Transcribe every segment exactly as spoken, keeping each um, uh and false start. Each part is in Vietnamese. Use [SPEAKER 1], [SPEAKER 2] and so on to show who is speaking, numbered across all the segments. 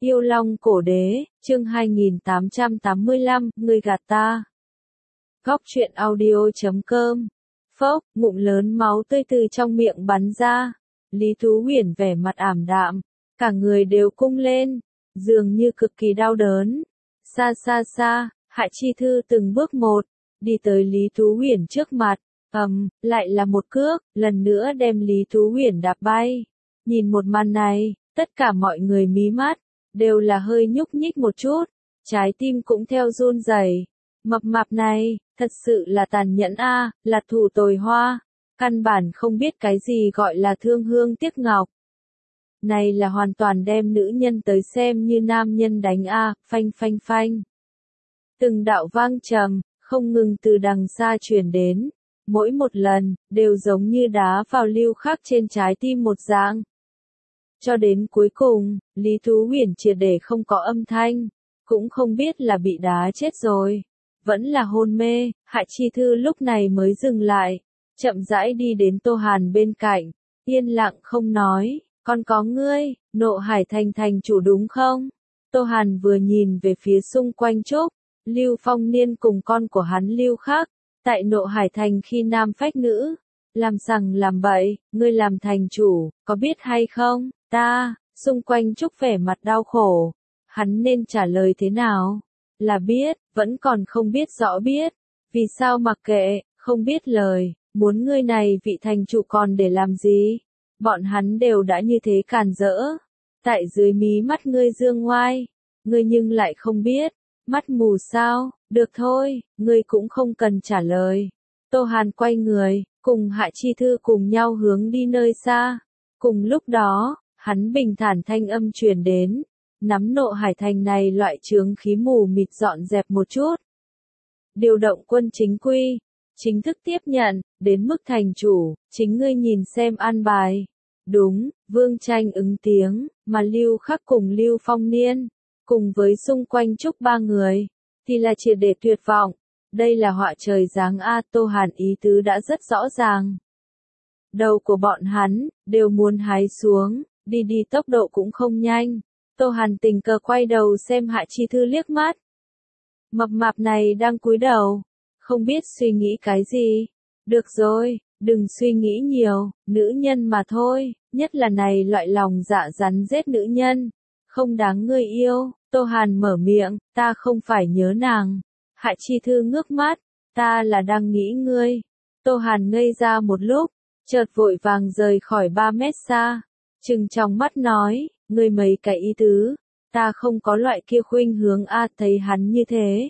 [SPEAKER 1] Yêu Long Cổ Đế, chương hai nghìn tám trăm tám mươi lăm, ngươi gạt ta. Góc truyện audio chấm com. Phốc, ngụm lớn máu tươi từ trong miệng bắn ra. Lý Tú Huyền vẻ mặt ảm đạm, cả người đều cung lên, dường như cực kỳ đau đớn. Xa xa xa, Hạ Chi Thư từng bước một, đi tới Lý Tú Huyền trước mặt, ầm, lại là một cước, lần nữa đem Lý Tú Huyền đạp bay. Nhìn một màn này, tất cả mọi người mí mắt, đều là hơi nhúc nhích một chút, trái tim cũng theo run rẩy. Mập mạp này, thật sự là tàn nhẫn a, là thủ tồi hoa, căn bản không biết cái gì gọi là thương hương tiếc ngọc. Này là hoàn toàn đem nữ nhân tới xem như nam nhân đánh a, phanh phanh phanh. Từng đạo vang trầm, không ngừng từ đằng xa truyền đến, mỗi một lần, đều giống như đá vào lưu khắc trên trái tim một dạng. Cho đến cuối cùng, Lý Tú Huyền triệt để không có âm thanh, cũng không biết là bị đá chết rồi, vẫn là hôn mê. Hạ Chi Thư lúc này mới dừng lại, chậm rãi đi đến Tô Hàn bên cạnh, yên lặng không nói, còn có ngươi, Nộ Hải Thành thành chủ đúng không? Tô Hàn vừa nhìn về phía xung quanh Trúc, Lưu Phong Niên cùng con của hắn Lưu Khắc, tại Nộ Hải Thành khi nam phách nữ, làm sằng làm bậy, ngươi làm thành chủ, có biết hay không? Ta, xung quanh Trúc vẻ mặt đau khổ, hắn nên trả lời thế nào? Là biết, vẫn còn không biết rõ biết, vì sao mặc kệ, không biết lời, muốn ngươi này vị thành chủ còn để làm gì? Bọn hắn đều đã như thế càn rỡ, tại dưới mí mắt ngươi dương ngoai, ngươi nhưng lại không biết, mắt mù sao? Được thôi, ngươi cũng không cần trả lời. Tô Hàn quay người, cùng Hạ Chi Thư cùng nhau hướng đi nơi xa. Cùng lúc đó, hắn bình thản thanh âm truyền đến, nắm Nộ Hải Thành này loại chướng khí mù mịt dọn dẹp một chút. Điều động quân chính quy, chính thức tiếp nhận, đến mức thành chủ, chính ngươi nhìn xem an bài. Đúng, Vương Tranh ứng tiếng, mà Lưu Khắc cùng Lưu Phong Niên, cùng với xung quanh Trúc ba người, thì là triệt để tuyệt vọng. Đây là họa trời giáng a. Tô Hàn ý tứ đã rất rõ ràng. Đầu của bọn hắn, đều muốn hái xuống, đi đi tốc độ cũng không nhanh. Tô Hàn tình cờ quay đầu xem Hạ Chi Thư liếc mắt. Mập mạp này đang cúi đầu, không biết suy nghĩ cái gì. Được rồi, đừng suy nghĩ nhiều, nữ nhân mà thôi, nhất là này loại lòng dạ rắn rết nữ nhân, không đáng ngươi yêu. Tô Hàn mở miệng, ta không phải nhớ nàng. Hạ Chi Thư ngước mắt, ta là đang nghĩ ngươi. Tô Hàn ngây ra một lúc, chợt vội vàng rời khỏi ba mét xa, trừng trong mắt nói, ngươi mấy cái ý tứ, ta không có loại kia khuynh hướng a. Thấy hắn như thế,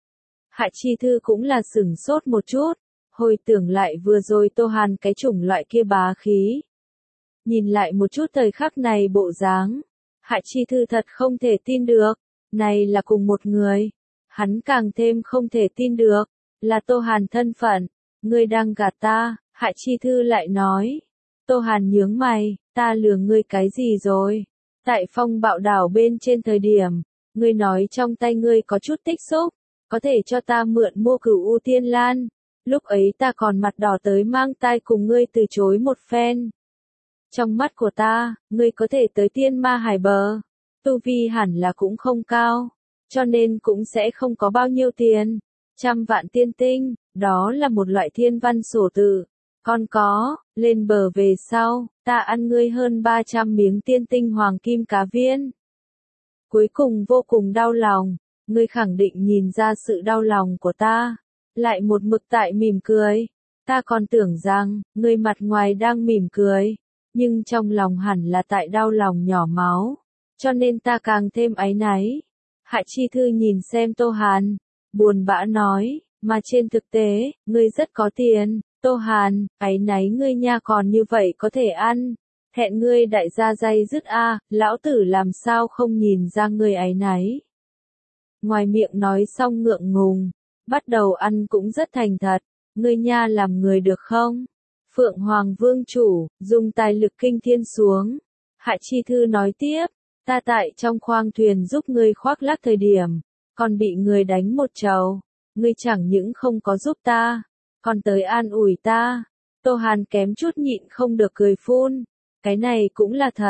[SPEAKER 1] Hạ Chi Thư cũng là sửng sốt một chút, hồi tưởng lại vừa rồi Tô Hàn cái chủng loại kia bá khí. Nhìn lại một chút thời khắc này bộ dáng, Hạ Chi Thư thật không thể tin được, này là cùng một người. Hắn càng thêm không thể tin được, là Tô Hàn thân phận, ngươi đang gạt ta. Hạ Chi Thư lại nói. Tô Hàn nhướng mày, ta lừa ngươi cái gì rồi? Tại Phong Bạo Đảo bên trên thời điểm, ngươi nói trong tay ngươi có chút tích xúc, có thể cho ta mượn mua Cửu U Tiên Lan. Lúc ấy ta còn mặt đỏ tới mang tai cùng ngươi từ chối một phen. Trong mắt của ta, ngươi có thể tới Tiên Ma Hải bờ, tu vi hẳn là cũng không cao, cho nên cũng sẽ không có bao nhiêu tiền. Trăm vạn tiên tinh, đó là một loại thiên văn sổ tự. Còn có, lên bờ về sau, ta ăn ngươi hơn ba trăm miếng tiên tinh hoàng kim cá viên. Cuối cùng vô cùng đau lòng, ngươi khẳng định nhìn ra sự đau lòng của ta, lại một mực tại mỉm cười. Ta còn tưởng rằng, ngươi mặt ngoài đang mỉm cười, nhưng trong lòng hẳn là tại đau lòng nhỏ máu, cho nên ta càng thêm áy náy. Hạ Chi Thư nhìn xem Tô Hàn, buồn bã nói, mà trên thực tế, ngươi rất có tiền. Tô Hàn, áy náy ngươi nha, còn như vậy có thể ăn. Hẹn ngươi đại gia day dứt a, lão tử làm sao không nhìn ra ngươi áy náy. Ngoài miệng nói xong ngượng ngùng, bắt đầu ăn cũng rất thành thật. Ngươi nha làm người được không? Phượng Hoàng Vương chủ, dùng tài lực kinh thiên xuống. Hạ Chi Thư nói tiếp, ta tại trong khoang thuyền giúp ngươi khoác lác thời điểm, còn bị người đánh một trầu. Ngươi chẳng những không có giúp ta, còn tới an ủi ta. Tô Hàn kém chút nhịn không được cười phun. Cái này cũng là thật,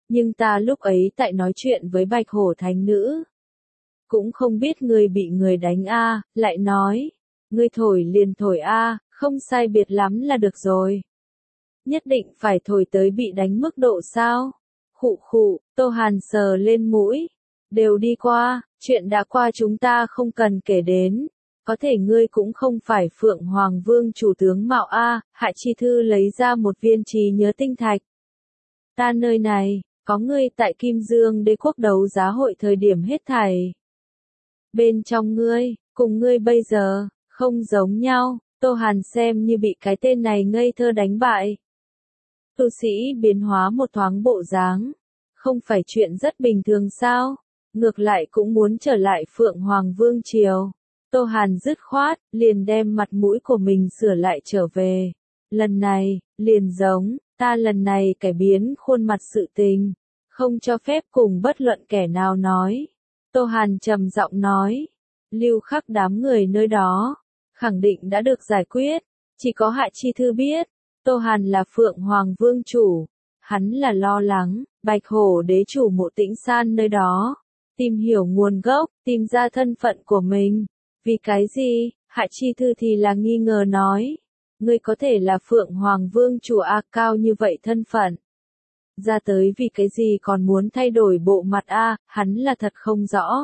[SPEAKER 1] Nhưng ta lúc ấy tại nói chuyện với Bạch Hổ Thánh Nữ. Cũng không biết ngươi bị người đánh a, lại nói. Ngươi thổi liền thổi a, không sai biệt lắm là được rồi. Nhất định phải thổi tới bị đánh mức độ sao? Khụ khụ, Tô Hàn sờ lên mũi. Đều đi qua, chuyện đã qua chúng ta không cần kể đến. Có thể ngươi cũng không phải Phượng Hoàng Vương chủ tướng mạo a, Hạ Chi Thư lấy ra một viên trí nhớ tinh thạch. Ta nơi này, có ngươi tại Kim Dương Đế quốc đấu giá hội thời điểm hết thảy. Bên trong ngươi, cùng ngươi bây giờ, không giống nhau, Tô Hàn xem như bị cái tên này ngây thơ đánh bại. Tu sĩ biến hóa một thoáng bộ dáng, không phải chuyện rất bình thường sao, ngược lại cũng muốn trở lại Phượng Hoàng Vương triều. Tô Hàn dứt khoát, liền đem mặt mũi của mình sửa lại trở về. Lần này, liền giống, ta lần này cải biến khuôn mặt sự tình, không cho phép cùng bất luận kẻ nào nói. Tô Hàn trầm giọng nói, Lưu Khắc đám người nơi đó, khẳng định đã được giải quyết, chỉ có Hạ Chi Thư biết, Tô Hàn là Phượng Hoàng Vương chủ, hắn là lo lắng, Bạch Hổ đế chủ Mộ Tĩnh San nơi đó, tìm hiểu nguồn gốc, tìm ra thân phận của mình. Vì cái gì? Hạ Chi Thư thì là nghi ngờ nói. Ngươi có thể là Phượng Hoàng Vương chủ A cao như vậy thân phận. Ra tới vì cái gì còn muốn thay đổi bộ mặt A, hắn là thật không rõ.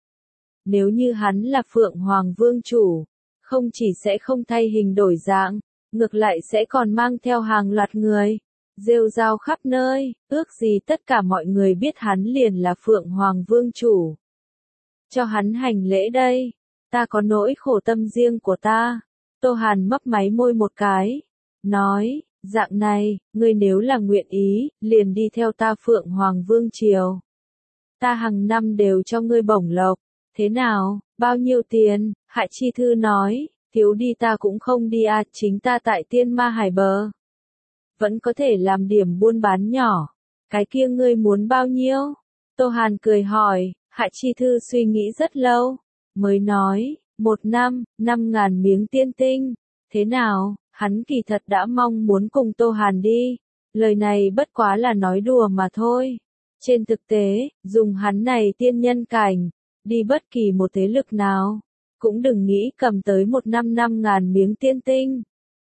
[SPEAKER 1] Nếu như hắn là Phượng Hoàng Vương chủ, không chỉ sẽ không thay hình đổi dạng, ngược lại sẽ còn mang theo hàng loạt người. Rêu rao khắp nơi, ước gì tất cả mọi người biết hắn liền là Phượng Hoàng Vương chủ. Cho hắn hành lễ đây. Ta có nỗi khổ tâm riêng của ta. Tô Hàn mấp máy môi một cái. Nói, dạng này, ngươi nếu là nguyện ý, liền đi theo ta Phượng Hoàng Vương triều. Ta hàng năm đều cho ngươi bổng lộc. Thế nào, bao nhiêu tiền? Hạ Chi Thư nói, thiếu đi ta cũng không đi à, chính ta tại Tiên Ma Hải bờ. Vẫn có thể làm điểm buôn bán nhỏ. Cái kia ngươi muốn bao nhiêu? Tô Hàn cười hỏi, Hạ Chi Thư suy nghĩ rất lâu. Mới nói, một năm, năm ngàn miếng tiên tinh. Thế nào, hắn kỳ thật đã mong muốn cùng Tô Hàn đi. Lời này bất quá là nói đùa mà thôi. Trên thực tế, dùng hắn này tiên nhân cảnh, đi bất kỳ một thế lực nào, cũng đừng nghĩ cầm tới một năm năm ngàn miếng tiên tinh.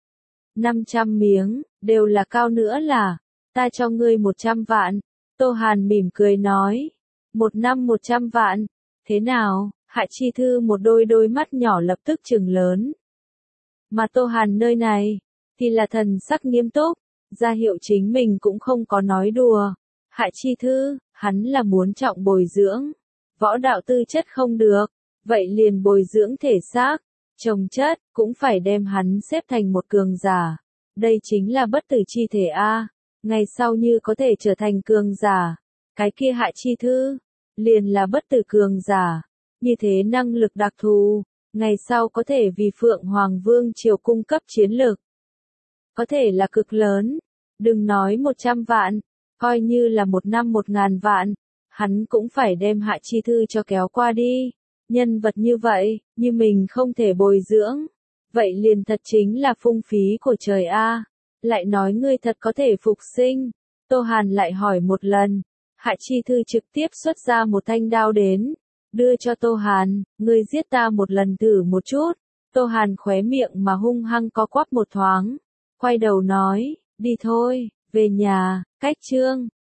[SPEAKER 1] Năm trăm miếng, đều là cao nữa là, ta cho ngươi một trăm vạn. Tô Hàn mỉm cười nói, một năm một trăm vạn, thế nào? Hạ Chi Thư một đôi đôi mắt nhỏ lập tức trừng lớn. Mà Tô Hàn nơi này, thì là thần sắc nghiêm túc, ra hiệu chính mình cũng không có nói đùa. Hạ Chi Thư, hắn là muốn trọng bồi dưỡng. Võ đạo tư chất không được, vậy liền bồi dưỡng thể xác, trồng chất, cũng phải đem hắn xếp thành một cường giả. Đây chính là bất tử chi thể A, ngày sau như có thể trở thành cường giả. Cái kia Hạ Chi Thư, liền là bất tử cường giả. Như thế năng lực đặc thù, ngày sau có thể vì Phượng Hoàng Vương triều cung cấp chiến lược. Có thể là cực lớn, đừng nói một trăm vạn, coi như là một năm một ngàn vạn, hắn cũng phải đem Hạ Chi Thư cho kéo qua đi. Nhân vật như vậy, như mình không thể bồi dưỡng, vậy liền thật chính là phung phí của trời A. Lại nói ngươi thật có thể phục sinh. Tô Hàn lại hỏi một lần, Hạ Chi Thư trực tiếp xuất ra một thanh đao đến. Đưa cho Tô Hàn, ngươi giết ta một lần thử một chút. Tô Hàn khóe miệng mà hung hăng có quắp một thoáng. Quay đầu nói, đi thôi, về nhà, cách chương.